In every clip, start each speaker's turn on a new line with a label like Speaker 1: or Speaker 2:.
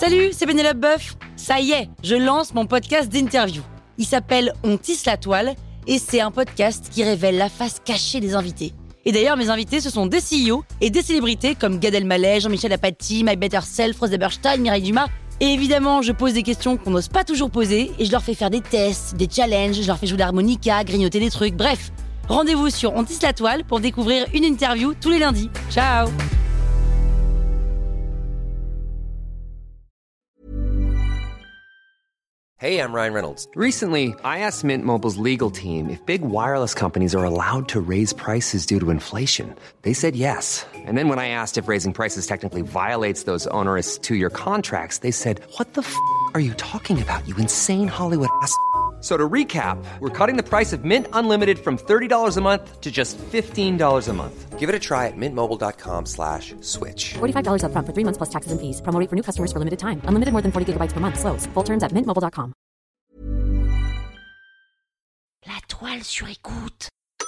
Speaker 1: Salut, c'est Pénélope Boeuf. Ça y est, je lance mon podcast d'interview. Il s'appelle On tisse la toile et c'est un podcast qui révèle la face cachée des invités. Et d'ailleurs, mes invités, ce sont des CEO et des célébrités comme Gad Elmaleh, Jean-Michel Apathy, My Better Self, Rose Eberstein, Mireille Dumas. Et évidemment, je pose des questions qu'on n'ose pas toujours poser et je leur fais faire des tests, des challenges, je leur fais jouer de l'harmonica, grignoter des trucs, bref. Rendez-vous sur On tisse la toile pour découvrir une interview tous les lundis. Ciao!
Speaker 2: Hey, I'm Ryan Reynolds. Recently, I asked Mint Mobile's legal team if big wireless companies are allowed to raise prices due to inflation. They said yes. And then when I asked if raising prices technically violates those onerous two-year contracts, they said, "What the f*** are you talking about, you insane Hollywood ass?" So to recap, we're cutting the price of Mint Unlimited from $30 a month to just $15 a month. Give it a try at mintmobile.com/switch.
Speaker 3: $45 up front for 3 months plus taxes and fees. Promo rate for new customers for limited time. Unlimited more than 40 gigabytes per month. Slows full terms at mintmobile.com.
Speaker 1: La toile sur écoute.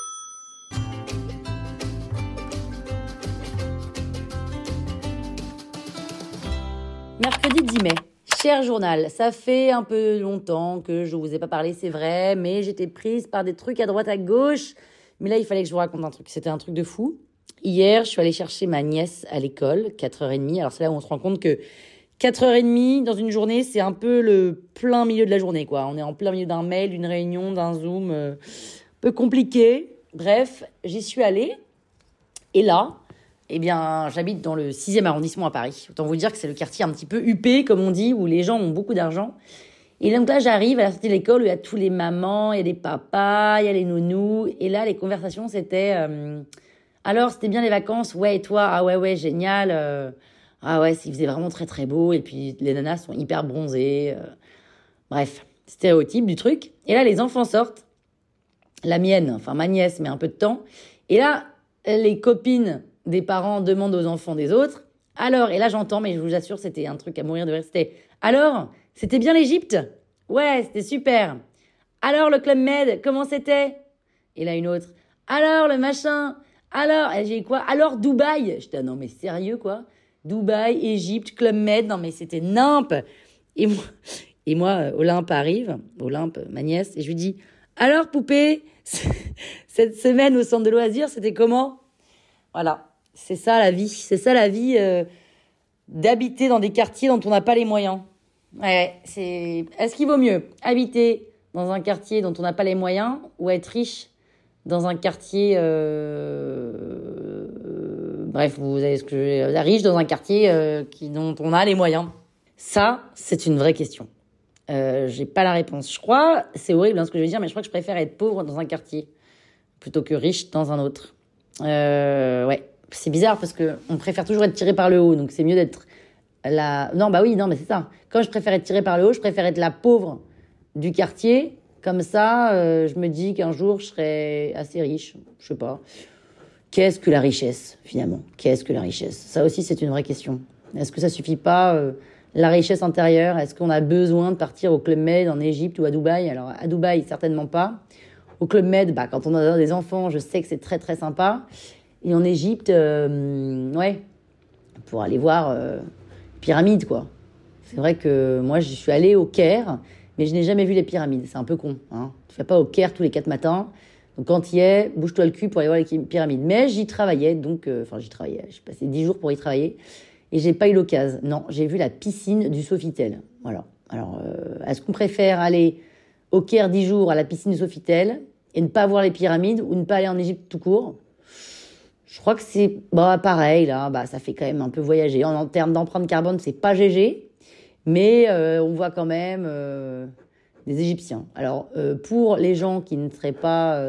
Speaker 1: Mercredi 10 mai. Cher journal, ça fait un peu longtemps que je vous ai pas parlé, c'est vrai, mais j'étais prise par des trucs à droite à gauche. Mais là, il fallait que je vous raconte un truc. C'était un truc de fou. Hier, je suis allée chercher ma nièce à l'école, 4h30. Alors c'est là où on se rend compte que 4h30 dans une journée, c'est un peu le plein milieu de la journée, quoi. On est en plein milieu d'un mail, d'une réunion, d'un Zoom, un peu compliqué. Bref, j'y suis allée. Et là, eh bien, j'habite dans le 6e arrondissement à Paris. Autant vous dire que c'est le quartier un petit peu huppé, comme on dit, où les gens ont beaucoup d'argent. Et donc là, j'arrive à la sortie de l'école où il y a tous les mamans, il y a les papas, il y a les nounous. Et là, les conversations, c'était... alors, c'était bien les vacances? Ouais, et toi? Ah ouais, génial. Ah ouais, il faisait vraiment très, très beau. Et puis, les nanas sont hyper bronzées. Bref, stéréotype du truc. Et là, les enfants sortent. La mienne, enfin ma nièce, met un peu de temps. Et là, les copines des parents demandent aux enfants des autres. Alors, et là, j'entends, mais je vous assure, c'était un truc à mourir de rire. C'était, alors, c'était bien l'Égypte? Ouais, c'était super. Alors, le Club Med, comment c'était? Et là, une autre. Alors, le machin? Alors, j'ai dit quoi? Alors, Dubaï? J'étais, non, mais sérieux, quoi? Dubaï, Égypte, Club Med, non, mais c'était nimp. Et moi, Olympe arrive, Olympe, ma nièce, et je lui dis, alors, poupée, cette semaine au centre de loisirs, c'était comment? Voilà, c'est ça la vie. C'est ça la vie d'habiter dans des quartiers dont on n'a pas les moyens. Ouais, est-ce qu'il vaut mieux habiter dans un quartier dont on n'a pas les moyens ou être riche dans un quartier... Bref, vous avez ce que je veux dire, riche dans un quartier dont on a les moyens. Ça, c'est une vraie question. J'ai pas la réponse. Je crois, c'est horrible ce que je vais dire, mais je crois que je préfère être pauvre dans un quartier plutôt que riche dans un autre. Ouais, c'est bizarre parce que on préfère toujours être tiré par le haut, donc c'est mieux d'être non, mais c'est ça. Quand je préfère être tiré par le haut, je préfère être la pauvre du quartier. Comme ça, je me dis qu'un jour, je serai assez riche. Je sais pas. Qu'est-ce que la richesse, finalement? Qu'est-ce que la richesse? Ça aussi, c'est une vraie question. Est-ce que ça suffit pas, la richesse intérieure? Est-ce qu'on a besoin de partir au Club Med en Égypte ou à Dubaï? Alors, à Dubaï, certainement pas. Au Club Med, quand on a des enfants, je sais que c'est très, très sympa. Et en Égypte, ouais, pour aller voir pyramides, quoi. C'est vrai que moi, je suis allée au Caire, mais je n'ai jamais vu les pyramides. C'est un peu con, hein. Tu vas pas au Caire tous les 4 matins. Donc, quand tu y es, bouge-toi le cul pour aller voir les pyramides. Mais j'y travaillais, donc... j'y travaillais. J'ai passé 10 jours pour y travailler. Et j'ai pas eu l'occasion. Non, j'ai vu la piscine du Sofitel. Voilà. Alors, est-ce qu'on préfère aller au Caire 10 jours à la piscine du Sofitel et ne pas voir les pyramides ou ne pas aller en Égypte tout court? Je crois que c'est pareil, là. Ça fait quand même un peu voyager. En termes d'empreinte carbone, c'est pas GG. Mais on voit quand même des Égyptiens. Alors, pour les gens qui n'auraient pas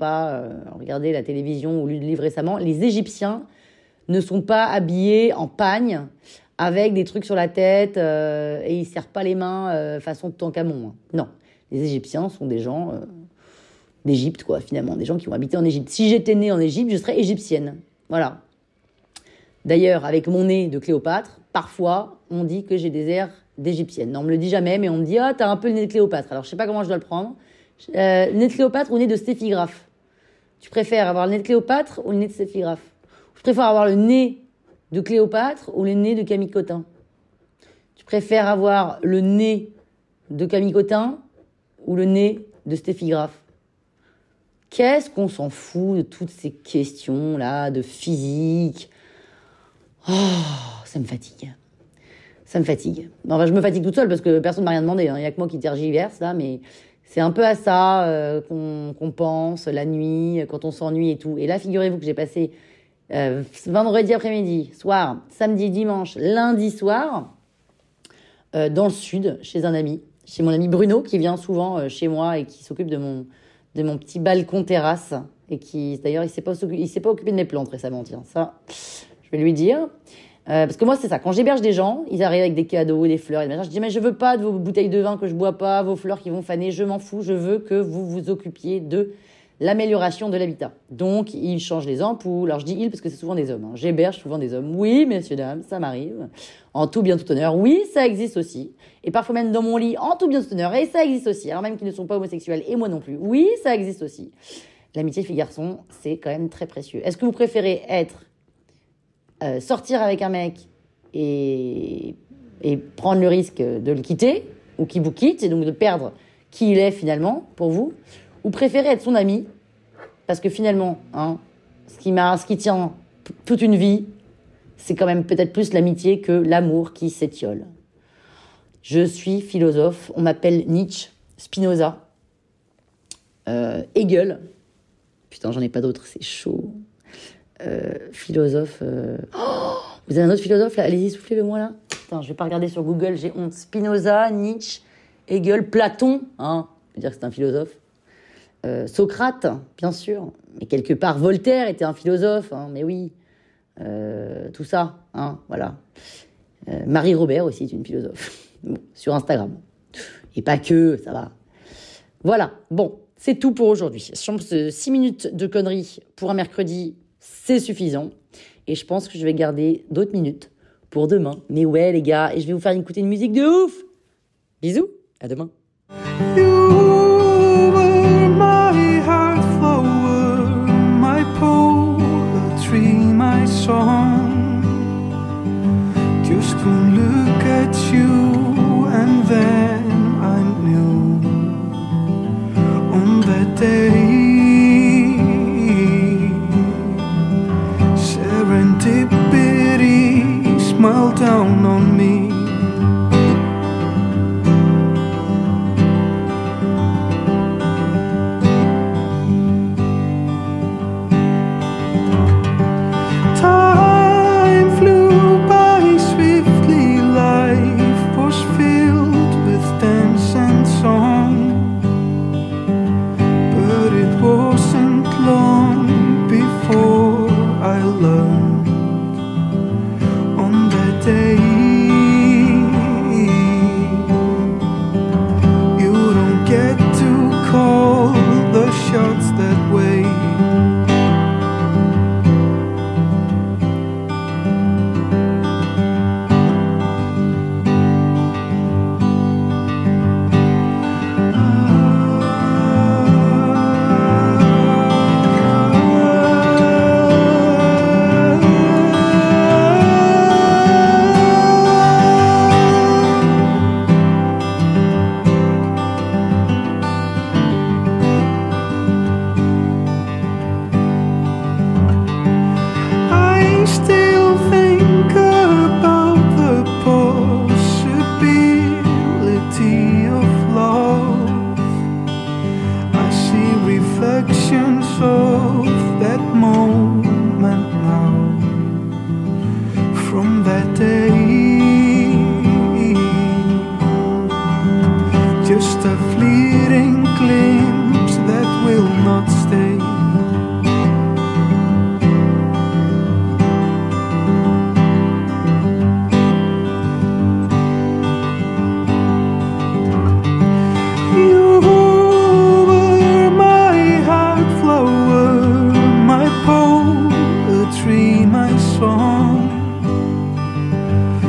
Speaker 1: regardé la télévision ou lu le livre récemment, les Égyptiens ne sont pas habillés en pagne avec des trucs sur la tête et ils ne serrent pas les mains façon Toutankhamon. Non, les Égyptiens sont des gens d'Égypte, quoi, finalement. Des gens qui ont habité en Égypte. Si j'étais née en Égypte, je serais égyptienne. Voilà. D'ailleurs, avec mon nez de Cléopâtre, parfois, on dit que j'ai des airs d'égyptienne. Non, on me le dit jamais, mais on me dit « Ah, t'as un peu le nez de Cléopâtre ». Alors, je sais pas comment je dois le prendre. Nez de Cléopâtre ou nez de Steffi Graf? Tu préfères avoir le nez de Cléopâtre ou le nez de Steffi Graf? Je préfère avoir le nez de Cléopâtre ou le nez de Camille Cotin? Tu préfères avoir le nez de Camille Cotin ou le nez de Steffi Graf? Qu'est-ce qu'on s'en fout de toutes ces questions-là, de physique? Oh, ça me fatigue. Ça me fatigue. Enfin, je me fatigue toute seule parce que personne ne m'a rien demandé. Il n'y a que moi qui tergiverse là, mais c'est un peu à ça qu'on pense la nuit, quand on s'ennuie et tout. Et là, figurez-vous que j'ai passé vendredi après-midi, soir, samedi, dimanche, lundi soir, dans le sud, chez un ami, chez mon ami Bruno, qui vient souvent chez moi et qui s'occupe de mon petit balcon terrasse. Et qui, d'ailleurs, il s'est pas occupé de mes plantes récemment, tiens, ça, je vais lui dire. Parce que moi, c'est ça. Quand j'héberge des gens, ils arrivent avec des cadeaux, des fleurs, des machins. Je dis, mais je veux pas de vos bouteilles de vin que je bois pas, vos fleurs qui vont faner, je m'en fous. Je veux que vous vous occupiez de l'amélioration de l'habitat. Donc, ils changent les ampoules. Alors, je dis ils parce que c'est souvent des hommes. Hein. J'héberge souvent des hommes. Oui, messieurs, dames, ça m'arrive. En tout bien, tout honneur. Oui, ça existe aussi. Et parfois même dans mon lit, en tout bien, tout honneur. Et ça existe aussi. Alors même qu'ils ne sont pas homosexuels et moi non plus. Oui, ça existe aussi. L'amitié fille-garçon, c'est quand même très précieux. Est-ce que vous préférez sortir avec un mec et prendre le risque de le quitter, ou qu'il vous quitte, et donc de perdre qui il est finalement pour vous, ou préférez être son ami, parce que finalement, hein, ce qui tient toute une vie, c'est quand même peut-être plus l'amitié que l'amour qui s'étiole. Je suis philosophe, on m'appelle Nietzsche, Spinoza, Hegel, putain j'en ai pas d'autres, c'est chaud. Philosophe. Oh, vous avez un autre philosophe là? Allez-y, soufflez-le-moi là. Putain, je vais pas regarder sur Google, j'ai honte. Spinoza, Nietzsche, Hegel, Platon, hein, on peut dire que c'est un philosophe. Socrate, bien sûr. Mais quelque part, Voltaire était un philosophe, hein, mais oui. Tout ça, hein, voilà. Marie Robert aussi est une philosophe. Bon, sur Instagram. Et pas que, ça va. Voilà, bon, c'est tout pour aujourd'hui. Je pense que 6 minutes de conneries pour un mercredi, c'est suffisant. Et je pense que je vais garder d'autres minutes pour demain. Mais ouais, les gars, et je vais vous faire écouter une musique de ouf. Bisous, à demain.
Speaker 4: You were my heart flower, my poetry, my song. Just to look at you and then I knew on that day serendipity smiled down on me. Time flew by swiftly, life was filled with dance and song. But it wasn't long before I learned on that day you don't get to call the shots that way. I still think about the possibility of love. I see reflections of that moment now, from that day. Just a fleeting glimpse that will not stay. You were my heart flower, my poetry, my song.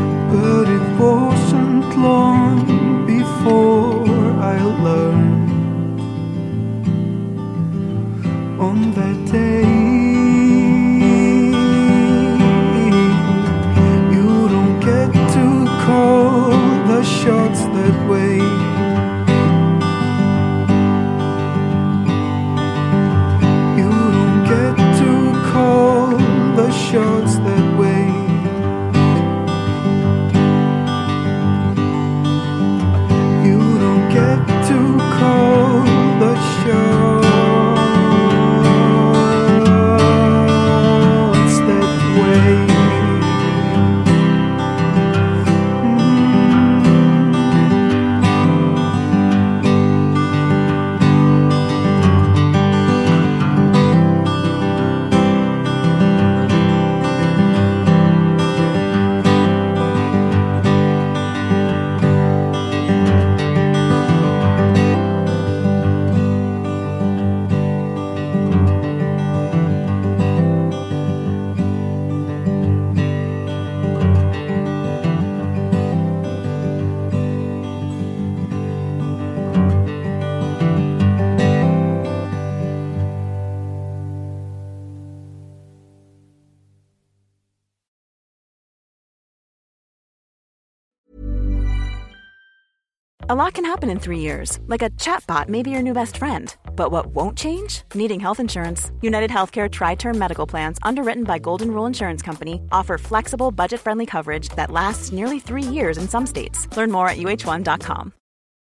Speaker 5: A lot can happen in 3 years, like a chatbot may be your new best friend. But what won't change? Needing health insurance. United Healthcare Tri-Term Medical Plans, underwritten by Golden Rule Insurance Company, offer flexible, budget-friendly coverage that lasts nearly 3 years in some states. Learn more at uh1.com.